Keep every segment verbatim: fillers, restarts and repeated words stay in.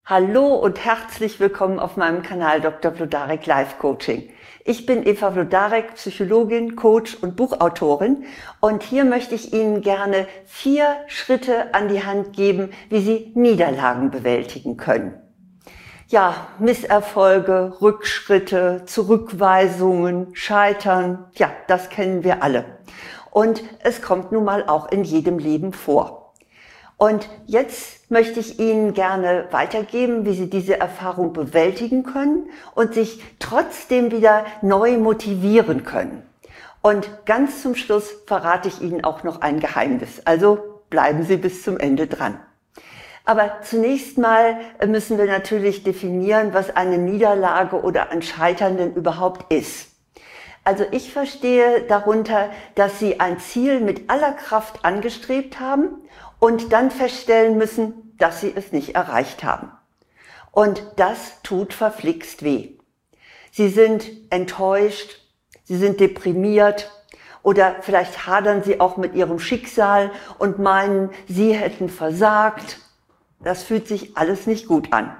Hallo und herzlich willkommen auf meinem Kanal Doktor Vlodarek Life Coaching. Ich bin Eva Vlodarek, Psychologin, Coach und Buchautorin, und hier möchte ich Ihnen gerne vier Schritte an die Hand geben, wie Sie Niederlagen bewältigen können. Ja, Misserfolge, Rückschritte, Zurückweisungen, Scheitern, ja, das kennen wir alle. Und es kommt nun mal auch in jedem Leben vor. Und jetzt möchte ich Ihnen gerne weitergeben, wie Sie diese Erfahrung bewältigen können und sich trotzdem wieder neu motivieren können. Und ganz zum Schluss verrate ich Ihnen auch noch ein Geheimnis. Also bleiben Sie bis zum Ende dran. Aber zunächst mal müssen wir natürlich definieren, was eine Niederlage oder ein Scheitern denn überhaupt ist. Also ich verstehe darunter, dass Sie ein Ziel mit aller Kraft angestrebt haben und dann feststellen müssen, dass Sie es nicht erreicht haben. Und das tut verflixt weh. Sie sind enttäuscht, Sie sind deprimiert oder vielleicht hadern Sie auch mit Ihrem Schicksal und meinen, Sie hätten versagt. Das fühlt sich alles nicht gut an.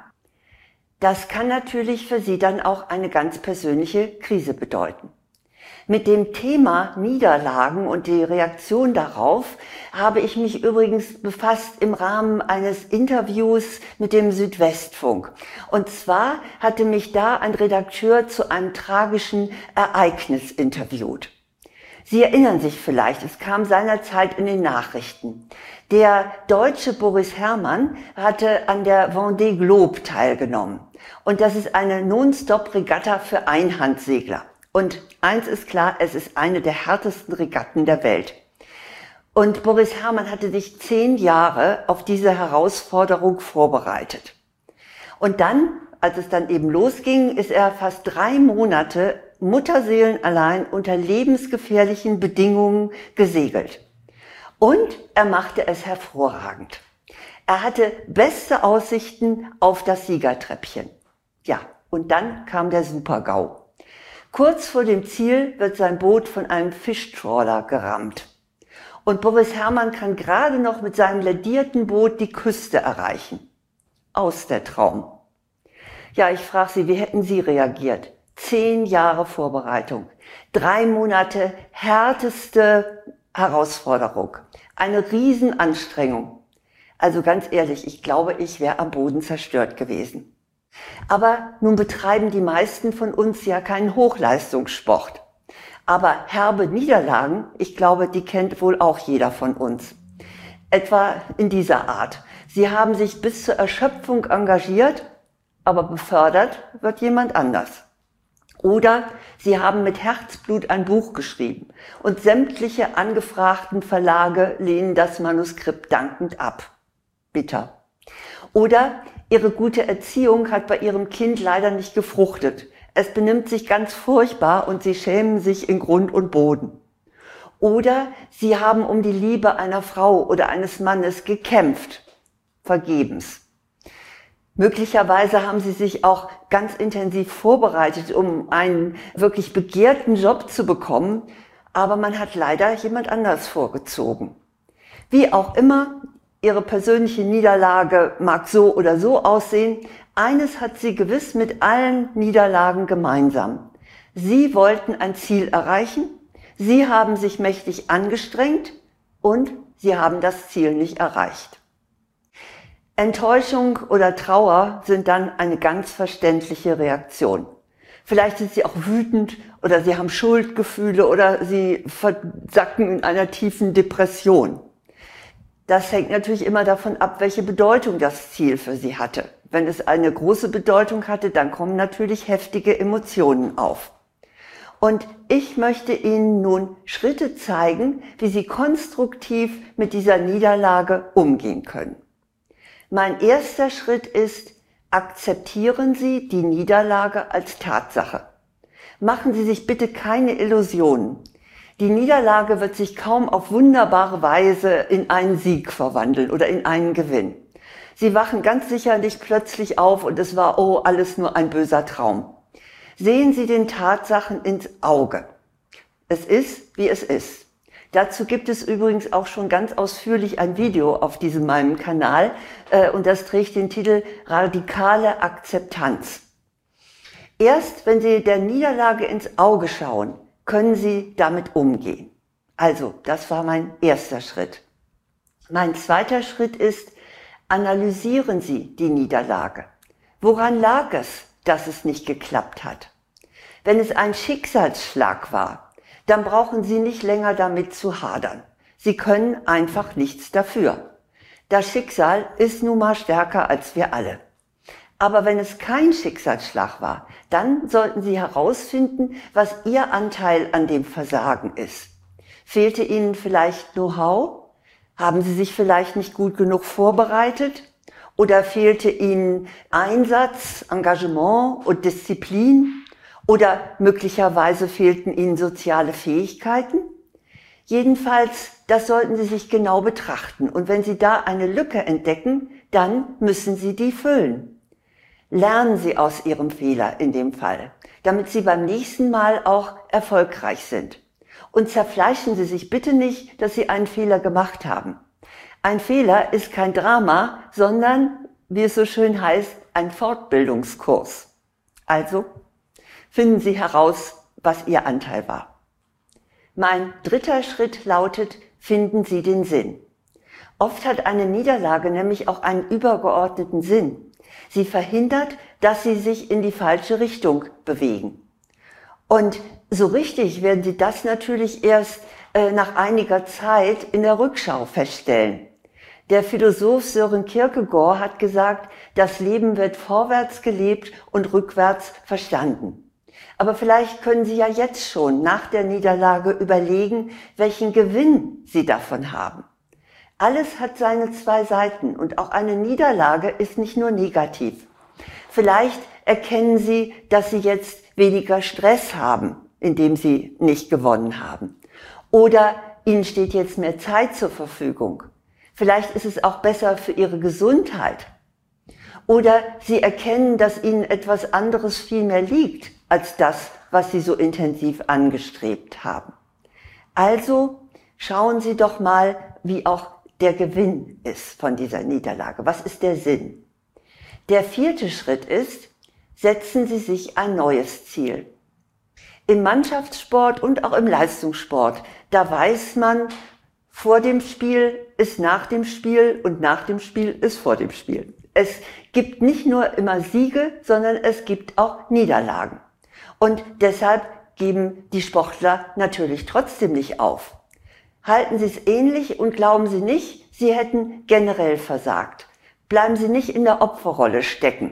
Das kann natürlich für Sie dann auch eine ganz persönliche Krise bedeuten. Mit dem Thema Niederlagen und die Reaktion darauf habe ich mich übrigens befasst im Rahmen eines Interviews mit dem Südwestfunk. Und zwar hatte mich da ein Redakteur zu einem tragischen Ereignis interviewt. Sie erinnern sich vielleicht, es kam seinerzeit in den Nachrichten. Der deutsche Boris Herrmann hatte an der Vendée Globe teilgenommen. Und das ist eine Non-Stop-Regatta für Einhandsegler. Und eins ist klar, es ist eine der härtesten Regatten der Welt. Und Boris Herrmann hatte sich zehn Jahre auf diese Herausforderung vorbereitet. Und dann, als es dann eben losging, ist er fast drei Monate mutterseelenallein unter lebensgefährlichen Bedingungen gesegelt. Und er machte es hervorragend. Er hatte beste Aussichten auf das Siegertreppchen. Ja, und dann kam der Super-GAU. Kurz vor dem Ziel wird sein Boot von einem Fischtrawler gerammt. Und Boris Herrmann kann gerade noch mit seinem ledierten Boot die Küste erreichen. Aus der Traum. Ja, ich frage Sie, wie hätten Sie reagiert? Zehn Jahre Vorbereitung, drei Monate härteste Herausforderung, eine Riesenanstrengung. Also ganz ehrlich, ich glaube, ich wäre am Boden zerstört gewesen. Aber nun betreiben die meisten von uns ja keinen Hochleistungssport. Aber herbe Niederlagen, ich glaube, die kennt wohl auch jeder von uns. Etwa in dieser Art. Sie haben sich bis zur Erschöpfung engagiert, aber befördert wird jemand anders. Oder Sie haben mit Herzblut ein Buch geschrieben und sämtliche angefragten Verlage lehnen das Manuskript dankend ab. Bitter. Oder Ihre gute Erziehung hat bei Ihrem Kind leider nicht gefruchtet. Es benimmt sich ganz furchtbar und Sie schämen sich in Grund und Boden. Oder Sie haben um die Liebe einer Frau oder eines Mannes gekämpft. Vergebens. Möglicherweise haben Sie sich auch ganz intensiv vorbereitet, um einen wirklich begehrten Job zu bekommen, aber man hat leider jemand anders vorgezogen. Wie auch immer, Ihre persönliche Niederlage mag so oder so aussehen. Eines hat sie gewiss mit allen Niederlagen gemeinsam. Sie wollten ein Ziel erreichen, Sie haben sich mächtig angestrengt und Sie haben das Ziel nicht erreicht. Enttäuschung oder Trauer sind dann eine ganz verständliche Reaktion. Vielleicht sind Sie auch wütend oder Sie haben Schuldgefühle oder Sie versacken in einer tiefen Depression. Das hängt natürlich immer davon ab, welche Bedeutung das Ziel für Sie hatte. Wenn es eine große Bedeutung hatte, dann kommen natürlich heftige Emotionen auf. Und ich möchte Ihnen nun Schritte zeigen, wie Sie konstruktiv mit dieser Niederlage umgehen können. Mein erster Schritt ist, akzeptieren Sie die Niederlage als Tatsache. Machen Sie sich bitte keine Illusionen. Die Niederlage wird sich kaum auf wunderbare Weise in einen Sieg verwandeln oder in einen Gewinn. Sie wachen ganz sicher nicht plötzlich auf und es war, oh, alles nur ein böser Traum. Sehen Sie den Tatsachen ins Auge. Es ist, wie es ist. Dazu gibt es übrigens auch schon ganz ausführlich ein Video auf diesem meinem Kanal äh, und das trägt den Titel Radikale Akzeptanz. Erst wenn Sie der Niederlage ins Auge schauen, können Sie damit umgehen. Also, das war mein erster Schritt. Mein zweiter Schritt ist, analysieren Sie die Niederlage. Woran lag es, dass es nicht geklappt hat? Wenn es ein Schicksalsschlag war, dann brauchen Sie nicht länger damit zu hadern. Sie können einfach nichts dafür. Das Schicksal ist nun mal stärker als wir alle. Aber wenn es kein Schicksalsschlag war, dann sollten Sie herausfinden, was Ihr Anteil an dem Versagen ist. Fehlte Ihnen vielleicht Know-how? Haben Sie sich vielleicht nicht gut genug vorbereitet? Oder fehlte Ihnen Einsatz, Engagement und Disziplin? Oder möglicherweise fehlten Ihnen soziale Fähigkeiten? Jedenfalls, das sollten Sie sich genau betrachten. Und wenn Sie da eine Lücke entdecken, dann müssen Sie die füllen. Lernen Sie aus Ihrem Fehler in dem Fall, damit Sie beim nächsten Mal auch erfolgreich sind. Und zerfleischen Sie sich bitte nicht, dass Sie einen Fehler gemacht haben. Ein Fehler ist kein Drama, sondern, wie es so schön heißt, ein Fortbildungskurs. Also finden Sie heraus, was Ihr Anteil war. Mein dritter Schritt lautet, finden Sie den Sinn. Oft hat eine Niederlage nämlich auch einen übergeordneten Sinn. Sie verhindert, dass Sie sich in die falsche Richtung bewegen. Und so richtig werden Sie das natürlich erst äh, nach einiger Zeit in der Rückschau feststellen. Der Philosoph Søren Kierkegaard hat gesagt, das Leben wird vorwärts gelebt und rückwärts verstanden. Aber vielleicht können Sie ja jetzt schon nach der Niederlage überlegen, welchen Gewinn Sie davon haben. Alles hat seine zwei Seiten und auch eine Niederlage ist nicht nur negativ. Vielleicht erkennen Sie, dass Sie jetzt weniger Stress haben, indem Sie nicht gewonnen haben. Oder Ihnen steht jetzt mehr Zeit zur Verfügung. Vielleicht ist es auch besser für Ihre Gesundheit. Oder Sie erkennen, dass Ihnen etwas anderes viel mehr liegt als das, was Sie so intensiv angestrebt haben. Also schauen Sie doch mal, wie auch der Gewinn ist von dieser Niederlage. Was ist der Sinn? Der vierte Schritt ist, setzen Sie sich ein neues Ziel. Im Mannschaftssport und auch im Leistungssport, da weiß man, vor dem Spiel ist nach dem Spiel und nach dem Spiel ist vor dem Spiel. Es gibt nicht nur immer Siege, sondern es gibt auch Niederlagen. Und deshalb geben die Sportler natürlich trotzdem nicht auf. Halten Sie es ähnlich und glauben Sie nicht, Sie hätten generell versagt. Bleiben Sie nicht in der Opferrolle stecken.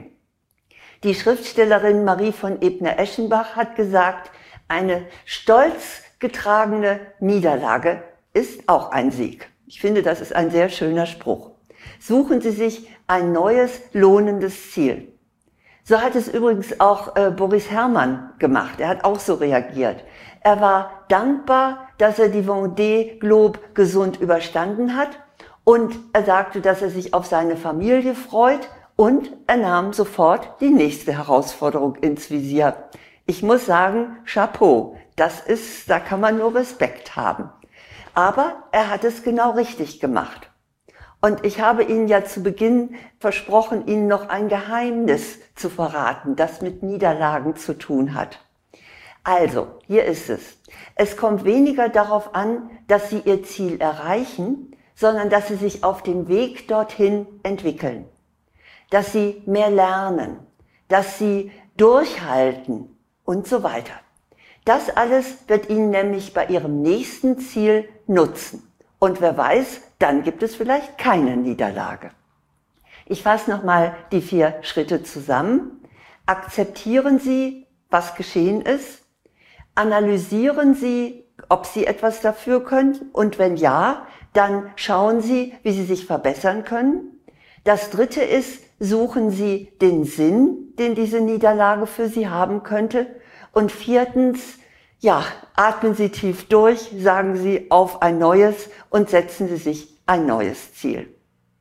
Die Schriftstellerin Marie von Ebner-Eschenbach hat gesagt, eine stolz getragene Niederlage ist auch ein Sieg. Ich finde, das ist ein sehr schöner Spruch. Suchen Sie sich ein neues, lohnendes Ziel. So hat es übrigens auch äh, Boris Herrmann gemacht. Er hat auch so reagiert. Er war dankbar, dass er die Vendée Globe gesund überstanden hat und er sagte, dass er sich auf seine Familie freut und er nahm sofort die nächste Herausforderung ins Visier. Ich muss sagen, Chapeau, das ist, da kann man nur Respekt haben. Aber er hat es genau richtig gemacht. Und ich habe Ihnen ja zu Beginn versprochen, Ihnen noch ein Geheimnis zu verraten, das mit Niederlagen zu tun hat. Also, hier ist es. Es kommt weniger darauf an, dass Sie Ihr Ziel erreichen, sondern dass Sie sich auf dem Weg dorthin entwickeln. Dass Sie mehr lernen, dass Sie durchhalten und so weiter. Das alles wird Ihnen nämlich bei Ihrem nächsten Ziel nutzen. Und wer weiß, dann gibt es vielleicht keine Niederlage. Ich fasse nochmal die vier Schritte zusammen. Akzeptieren Sie, was geschehen ist. Analysieren Sie, ob Sie etwas dafür können. Und wenn ja, dann schauen Sie, wie Sie sich verbessern können. Das dritte ist, suchen Sie den Sinn, den diese Niederlage für Sie haben könnte. Und viertens, ja, atmen Sie tief durch, sagen Sie auf ein neues und setzen Sie sich ein neues Ziel.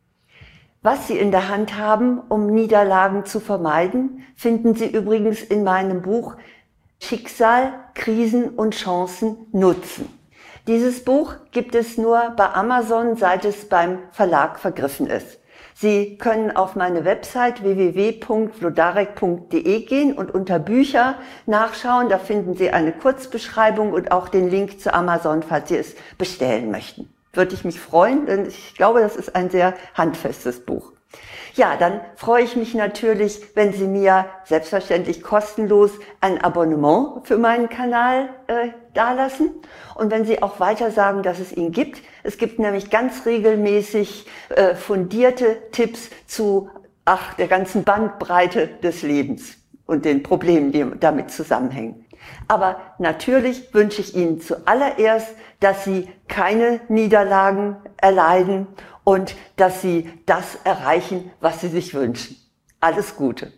Was Sie in der Hand haben, um Niederlagen zu vermeiden, finden Sie übrigens in meinem Buch Schicksal, Krisen und Chancen nutzen. Dieses Buch gibt es nur bei Amazon, seit es beim Verlag vergriffen ist. Sie können auf meine Website w w w punkt vlodarek punkt de gehen und unter Bücher nachschauen. Da finden Sie eine Kurzbeschreibung und auch den Link zu Amazon, falls Sie es bestellen möchten. Würde ich mich freuen, denn ich glaube, das ist ein sehr handfestes Buch. Ja, dann freue ich mich natürlich, wenn Sie mir selbstverständlich kostenlos ein Abonnement für meinen Kanal äh, dalassen und wenn Sie auch weiter sagen, dass es ihn gibt. Es gibt nämlich ganz regelmäßig äh, fundierte Tipps zu ach, der ganzen Bandbreite des Lebens und den Problemen, die damit zusammenhängen. Aber natürlich wünsche ich Ihnen zuallererst, dass Sie keine Niederlagen erleiden und dass Sie das erreichen, was Sie sich wünschen. Alles Gute.